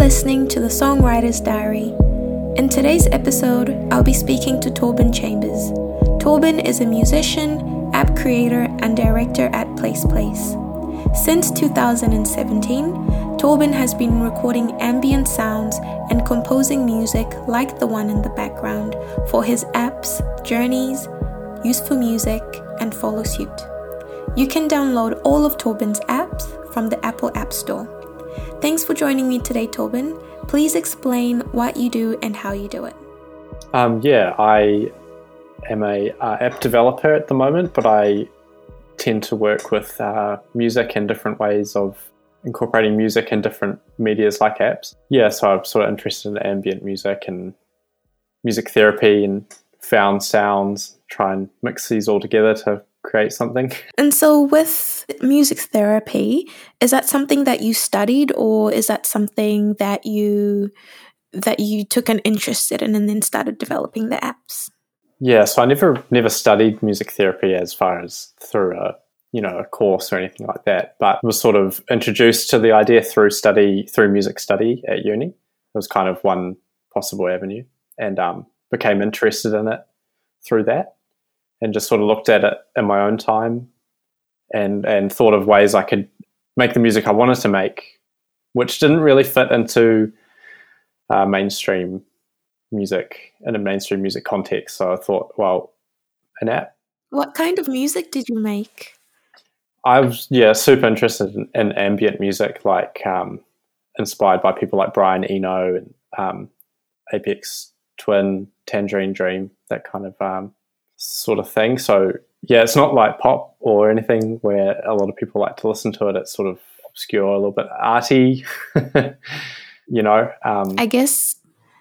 listening to the Songwriter's Diary. In today's episode, I'll be speaking to Torben Chambers. Torben is a musician, app creator, and director at Place Place. Since 2017, Torben has been recording ambient sounds and composing music like the one in the background for his apps, Journeys, Useful Music, and Follow Suit. You can download all of Torben's apps from the Apple App Store. Thanks for joining me today, Torben. Please explain what you do and how you do it. I am a app developer at the moment, but I tend to work with music and different ways of incorporating music in different medias like apps. Yeah, so I'm sort of interested in ambient music and music therapy and found sounds, try and mix these all together to create something. And so with music therapy, is that something that you studied, or is that something that you took an interest in and then started developing the apps? Yeah, so I never studied music therapy as far as through a course or anything like that, but was sort of introduced to the idea through music study at uni. It was kind of one possible avenue, and became interested in it through that. And just sort of looked at it in my own time and thought of ways I could make the music I wanted to make, which didn't really fit into mainstream music in a mainstream music context. So I thought, well, an app. What kind of music did you make? I was, super interested in ambient music, like inspired by people like Brian Eno and Aphex Twin, Tangerine Dream, that kind of sort of thing. So yeah, it's not like pop or anything where a lot of people like to listen to it. It's sort of obscure, a little bit arty, I guess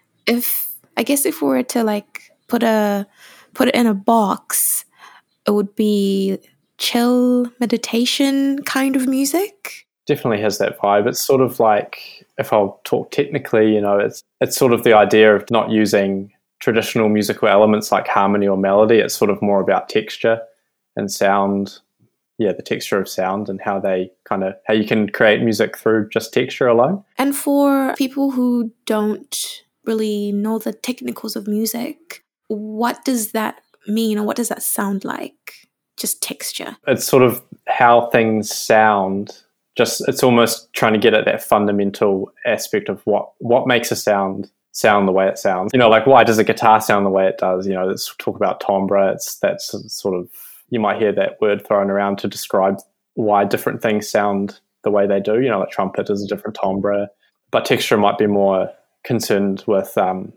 if we were to like put it in a box, it would be chill meditation kind of music. Definitely has that vibe. It's sort of like, if I'll talk technically, it's sort of the idea of not using traditional musical elements like harmony or melody. It's sort of more about texture and sound. Yeah, the texture of sound and how you can create music through just texture alone. And for people who don't really know the technicals of music, what does that mean, or what does that sound like? Just texture. It's sort of how things sound. It's almost trying to get at that fundamental aspect of what makes a sound the way it sounds. Like, why does a guitar sound the way it does? Let's talk about timbre. That's sort of, you might hear that word thrown around to describe why different things sound the way they do. Like trumpet is a different timbre, but texture might be more concerned with,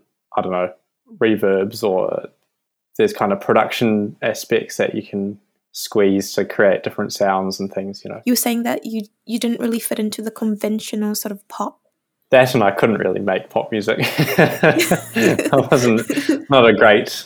reverbs, or there's kind of production aspects that you can squeeze to create different sounds and things. You were saying that you didn't really fit into the conventional sort of pop. That, and I couldn't really make pop music. I wasn't not a great.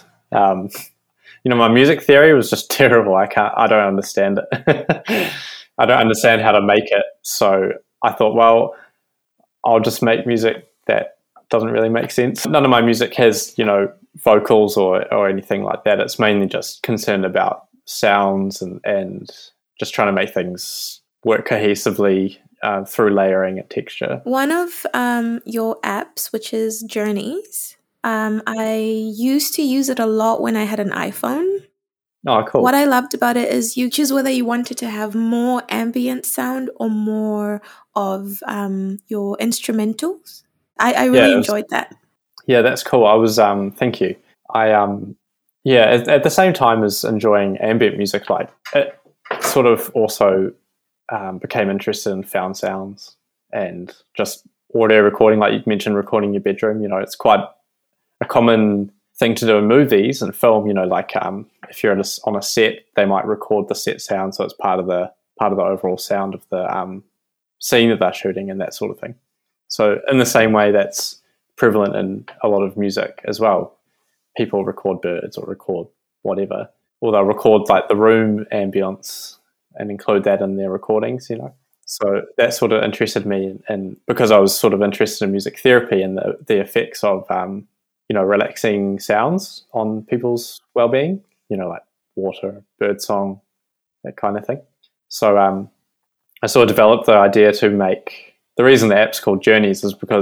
My music theory was just terrible. I don't understand it. I don't understand how to make it. So I thought, well, I'll just make music that doesn't really make sense. None of my music has, vocals or anything like that. It's mainly just concerned about sounds and just trying to make things work cohesively through layering and texture. One of your apps, which is Journeys, I used to use it a lot when I had an iPhone. Oh, cool. What I loved about it is you choose whether you wanted to have more ambient sound or more of your instrumentals. I really enjoyed that. Yeah, that's cool. I was, thank you. I, at the same time as enjoying ambient music, like it sort of also became interested in found sounds and just audio recording, like you mentioned, recording in your bedroom. It's quite a common thing to do in movies and film. Like if you're on a set, they might record the set sound, so it's part of the overall sound of the scene that they're shooting and that sort of thing. So in the same way, that's prevalent in a lot of music as well. People record birds or record whatever, or they'll record like the room ambience and include that in their recordings, So that sort of interested me, and because I was sort of interested in music therapy and the effects of, relaxing sounds on people's well-being, like water, birdsong, that kind of thing. So I sort of developed the idea to make, the reason the app's called Journeys is because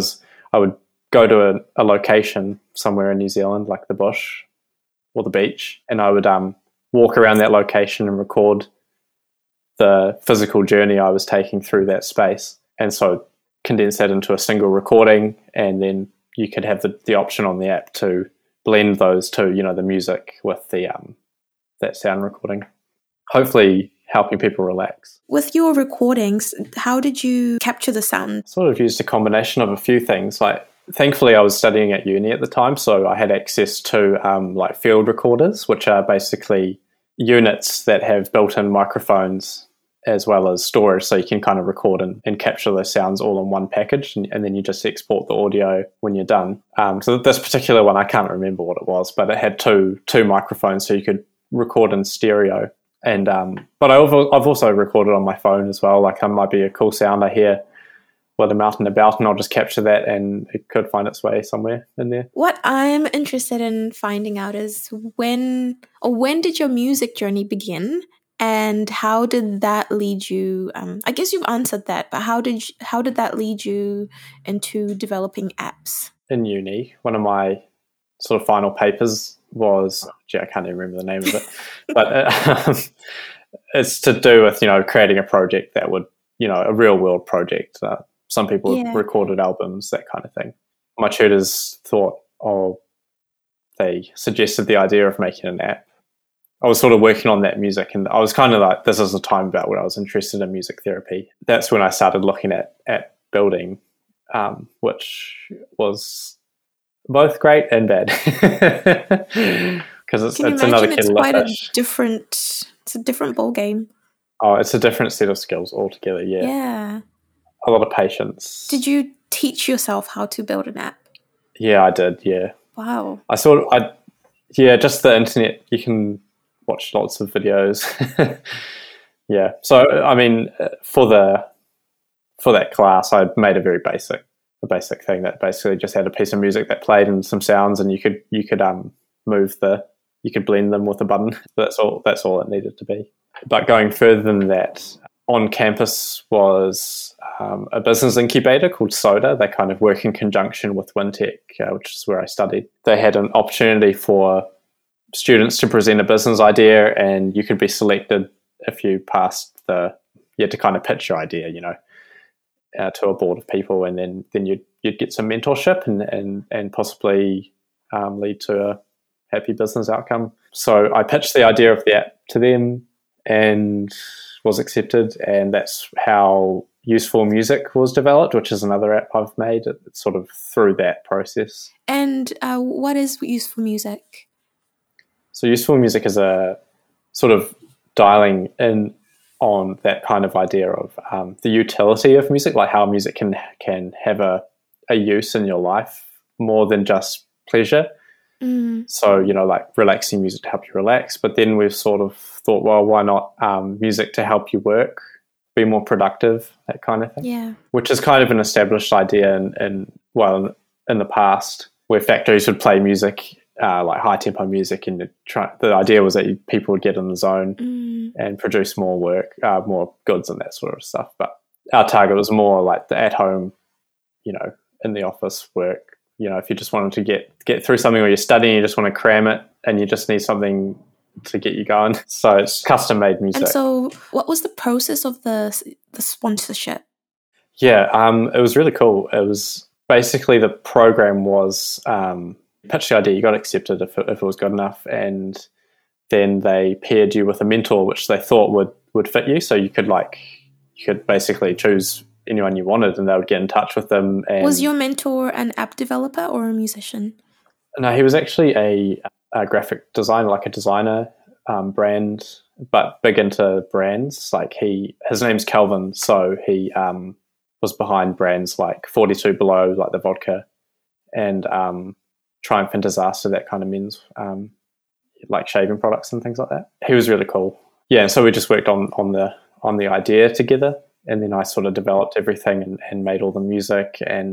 I would go to a location somewhere in New Zealand, like the bush or the beach, and I would walk around that location and record the physical journey I was taking through that space. And so condense that into a single recording, and then you could have the option on the app to blend those two, the music with the that sound recording, hopefully helping people relax. With your recordings, how did you capture the sound? Sort of used a combination of a few things. Like, thankfully, I was studying at uni at the time, so I had access to like field recorders, which are basically units that have built-in microphones as well as storage, so you can kind of record and capture those sounds all in one package, and then you just export the audio when you're done. So this particular one, I can't remember what it was, but it had two microphones, so you could record in stereo. And but I've also recorded on my phone as well. Like, I might be a cool sound I hear while I'm out and about, and I'll just capture that, and it could find its way somewhere in there. What I'm interested in finding out is when did your music journey begin? And how did that lead you? I guess you've answered that, but how did that lead you into developing apps? In uni, one of my sort of final papers was, I can't even remember the name of it, but it's to do with creating a project that would a real world project. Some people recorded albums, that kind of thing. My tutors they suggested the idea of making an app. I was sort of working on that music, and I was kind of like, this is the time about when I was interested in music therapy. That's when I started looking at building, which was both great and bad, because it's another kettle of fish. It's a different ball game. Oh, it's a different set of skills altogether. Yeah. A lot of patience. Did you teach yourself how to build an app? Yeah, I did. Yeah. Wow. Just the internet. You can watch lots of videos. Yeah. So, I mean, for that class, I made a basic thing that basically just had a piece of music that played and some sounds, and you could blend them with a button. That's all it needed to be. But going further than that, on campus was a business incubator called Soda. They kind of work in conjunction with WinTech, which is where I studied. They had an opportunity for students to present a business idea, and you could be selected if you passed you had to kind of pitch your idea, to a board of people, and then you'd get some mentorship and possibly lead to a happy business outcome. So I pitched the idea of the app to them and was accepted, and that's how Useful Music was developed, which is another app I've made. It's sort of through that process. And what is Useful Music? So Useful Music is a sort of dialing in on that kind of idea of the utility of music, like how music can have a use in your life more than just pleasure. So, like relaxing music to help you relax. But then we've sort of thought, well, why not music to help you work, be more productive, that kind of thing. Yeah. Which is kind of an established idea in the past, where factories would play music, like high tempo music, and the idea was that people would get in the zone and produce more work, more goods and that sort of stuff. But our target was more like the at home, in the office work. If you just wanted to get through something, or you're studying, you just want to cram it, and you just need something to get you going. So it's custom made music. And so, what was the process of the sponsorship? Yeah, it was really cool. It was basically, the program was pitch the idea, you got accepted if it was good enough, and then they paired you with a mentor which they thought would fit you. So you could basically choose anyone you wanted, and they would get in touch with them. And was your mentor an app developer or a musician? No, he was actually a graphic designer, like a designer, brand, but big into brands. Like his name's Calvin, so he was behind brands like 42 Below, like the vodka, and Triumph and Disaster, that kind of men's like shaving products and things like that. He was really cool. Yeah, so we just worked on the idea together, and then I sort of developed everything and made all the music, and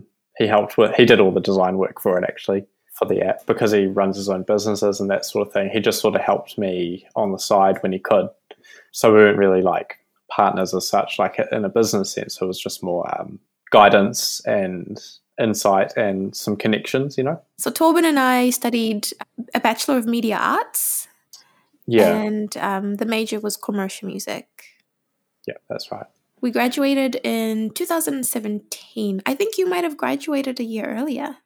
he did all the design work for it, actually, for the app, because he runs his own businesses and that sort of thing. He just sort of helped me on the side when he could. So we weren't really like partners as such, like in a business sense. It was just more guidance and insight and some connections, So Torben and I studied a Bachelor of Media Arts. Yeah. And the major was commercial music. Yeah, that's right. We graduated in 2017. I think you might have graduated a year earlier.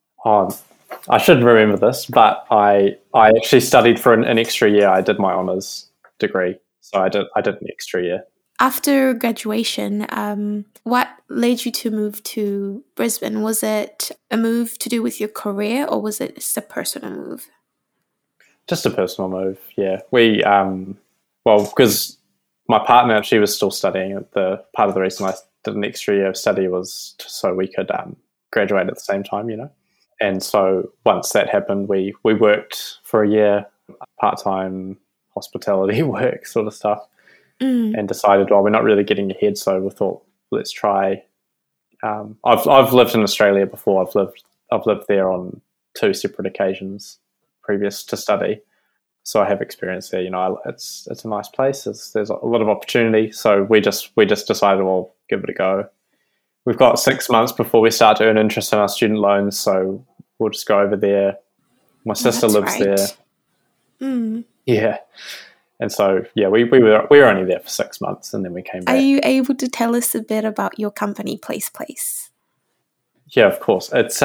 I should remember this, but I actually studied for an extra year. I did my honours degree, so I did an extra year. After graduation, what led you to move to Brisbane? Was it a move to do with your career, or was it just a personal move? Just a personal move, yeah. We, because my partner, she was still studying. The part of the reason I did an extra year of study was so we could graduate at the same time, And so once that happened, we worked for a year, part-time hospitality work sort of stuff, and decided, well, we're not really getting ahead, so we thought, let's try. I've lived in Australia before. I've lived there on 2 separate occasions previous to study, so I have experience there. It's a nice place. There's a lot of opportunity. So we just decided, well, give it a go. We've got 6 months before we start to earn interest in our student loans, so we'll just go over there. My sister lives there. Yeah. And so, yeah, we were only there for 6 months, and then we came back. Are you able to tell us a bit about your company, Place? Yeah, of course.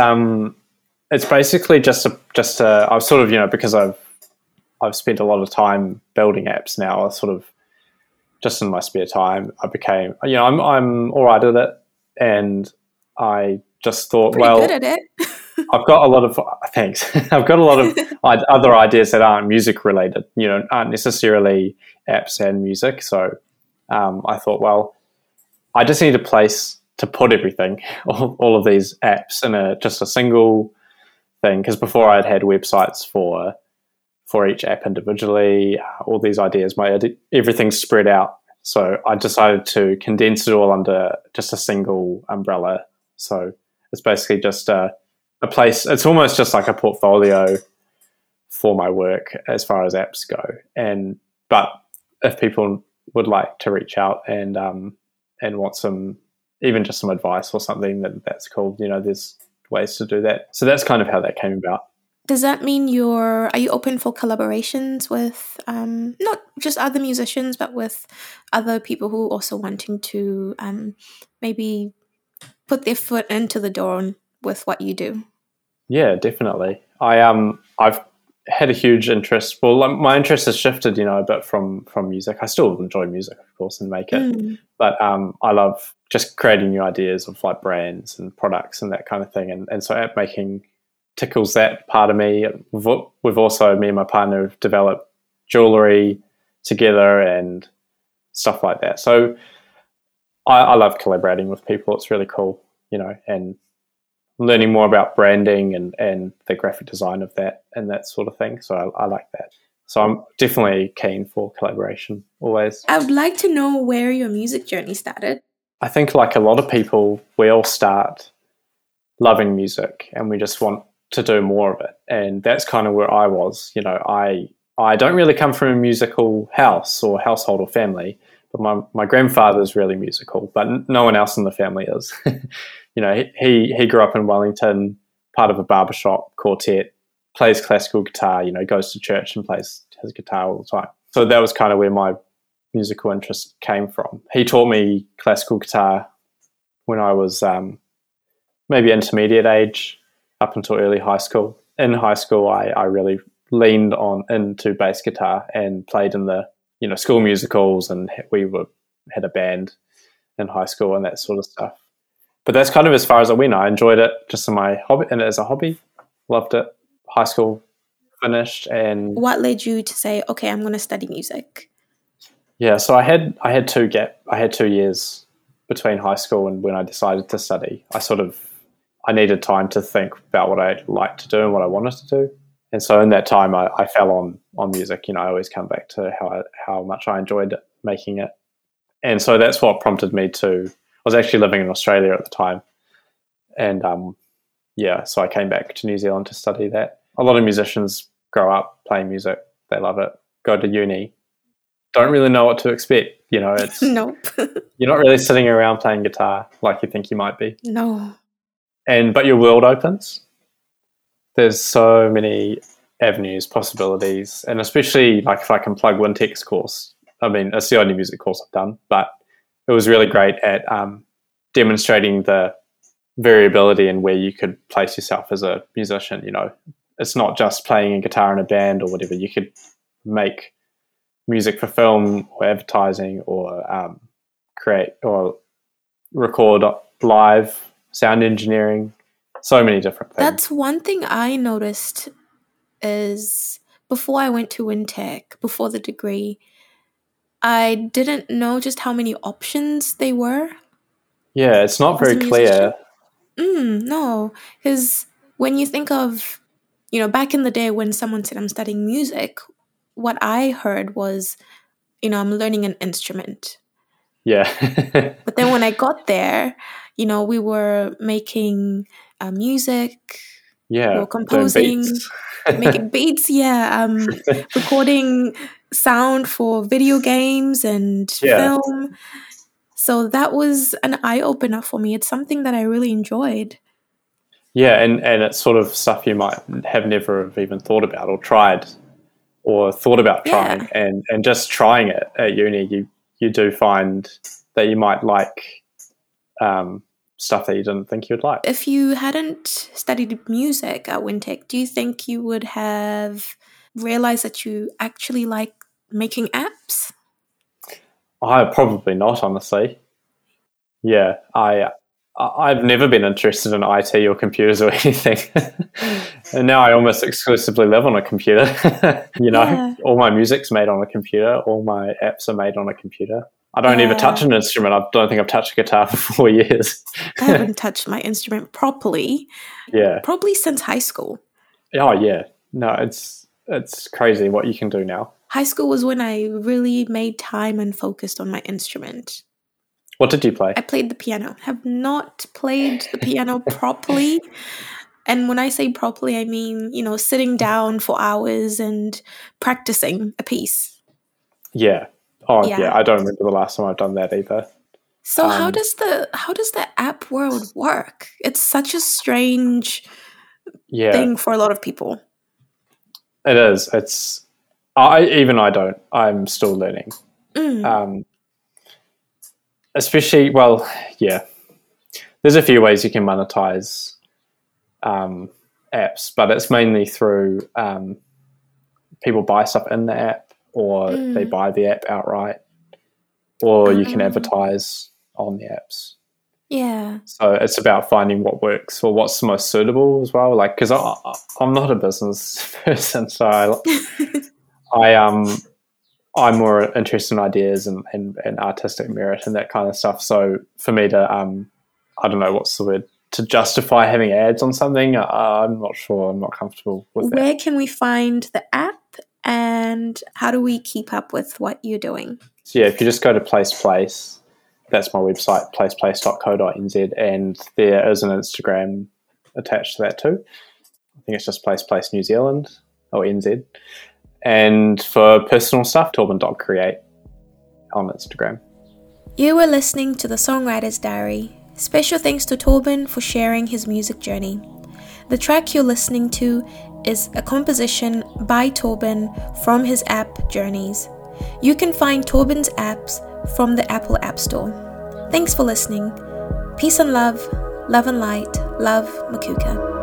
It's basically just a I've sort of, because I've spent a lot of time building apps now. I sort of just in my spare time, I became, I'm all right at it, and I just thought, Pretty good at it. I've got a lot of thanks. I've got a lot of other ideas that aren't music related, aren't necessarily apps and music. So I thought, well, I just need a place to put everything, all of these apps in just a single thing. Because before I'd had websites for each app individually, all these ideas, everything's spread out. So I decided to condense it all under just a single umbrella. So it's basically just a place. It's almost just like a portfolio for my work as far as apps go. But if people would like to reach out and want some advice or something, that's cool. There's ways to do that. So that's kind of how that came about. Does that mean are you open for collaborations with not just other musicians, but with other people who are also wanting to maybe put their foot into the door with what you do? Yeah, definitely. I've had a huge interest. Well, my interest has shifted, a bit from music. I still enjoy music, of course, and make it. But I love just creating new ideas of like brands and products and that kind of thing. And so app making tickles that part of me. We've also, me and my partner, have developed jewelry together and stuff like that. So I love collaborating with people. It's really cool, and learning more about branding and the graphic design of that and that sort of thing. So I like that. So I'm definitely keen for collaboration always. I would like to know where your music journey started. I think like a lot of people, we all start loving music and we just want to do more of it. And that's kind of where I was. I don't really come from a musical house or household or family, but my grandfather's really musical, but no one else in the family is. He grew up in Wellington, part of a barbershop quartet, plays classical guitar, goes to church and plays his guitar all the time. So that was kind of where my musical interest came from. He taught me classical guitar when I was maybe intermediate age up until early high school. In high school, I really leaned into bass guitar and played in the school musicals, and we had a band in high school and that sort of stuff. But that's kind of as far as I went. I enjoyed it just in my hobby and as a hobby. Loved it. High school finished. And what led you to say, okay, I'm going to study music? Yeah, so I had 2 years between high school and when I decided to study. I needed time to think about what I liked to do and what I wanted to do. And so in that time, I fell on music. I always come back to how much I enjoyed making it. And so that's what prompted me to, I was actually living in Australia at the time. And so I came back to New Zealand to study that. A lot of musicians grow up playing music. They love it, go to uni, don't really know what to expect. It's Nope. You're not really sitting around playing guitar like you think you might be. No. but your world opens. There's so many avenues, possibilities, and especially like if I can plug Wintech's course. I mean, it's the only music course I've done, but it was really great at demonstrating the variability in where you could place yourself as a musician. You know, it's not just playing a guitar in a band or whatever. You could make music for film or advertising, or create or record live, sound engineering, so many different things. That's one thing I noticed is before I went to Wintech, before the degree, I didn't know just how many options they were. Yeah, it's not very clear. No, because when you think of, back in the day when someone said I'm studying music, what I heard was, I'm learning an instrument. Yeah. But then when I got there, we were making music. Yeah. We were composing, making beats. Yeah. Recording sound for video games and film. So that was an eye-opener for me. It's something that I really enjoyed. Yeah, and it's sort of stuff you might have never have even thought about or tried or thought about trying. And just trying it at uni, you do find that you might like stuff that you didn't think you would like. If you hadn't studied music at Wintech, do you think you would have realized that you actually like making apps? Probably not, honestly. Yeah, I've never been interested in IT or computers or anything. And now I almost exclusively live on a computer. All my music's made on a computer. All my apps are made on a computer. I don't even touch an instrument. I don't think I've touched a guitar for 4 years. I haven't touched my instrument properly. Yeah. Probably since high school. Oh, yeah. No, it's crazy what you can do now. High school was when I really made time and focused on my instrument. What did you play? I played the piano. Have not played the piano properly. And when I say properly, I mean, sitting down for hours and practicing a piece. Yeah. Oh, yeah. I don't remember the last time I've done that either. So how does the app world work? It's such a strange thing for a lot of people. It is. I don't. I'm still learning. Especially, there's a few ways you can monetize apps, but it's mainly through people buy stuff in the app, or they buy the app outright, or you can advertise on the apps. Yeah. So it's about finding what works or what's the most suitable as well. Like, because I'm not a business person, so I'm more interested in ideas and artistic merit and that kind of stuff. So for me to, I don't know what's the word, to justify having ads on something, I'm not sure. I'm not comfortable with that. Where can we find the app and how do we keep up with what you're doing? So if you just go to Place, that's my website, placeplace.co.nz, and there is an Instagram attached to that too. I think it's just Place New Zealand or NZ. And for personal stuff, Torben.create on Instagram. You were listening to The Songwriter's Diary. Special thanks to Torben for sharing his music journey. The track you're listening to is a composition by Torben from his app Journeys. You can find Torben's apps from the Apple App Store. Thanks for listening. Peace and love and light. Love, Makuka.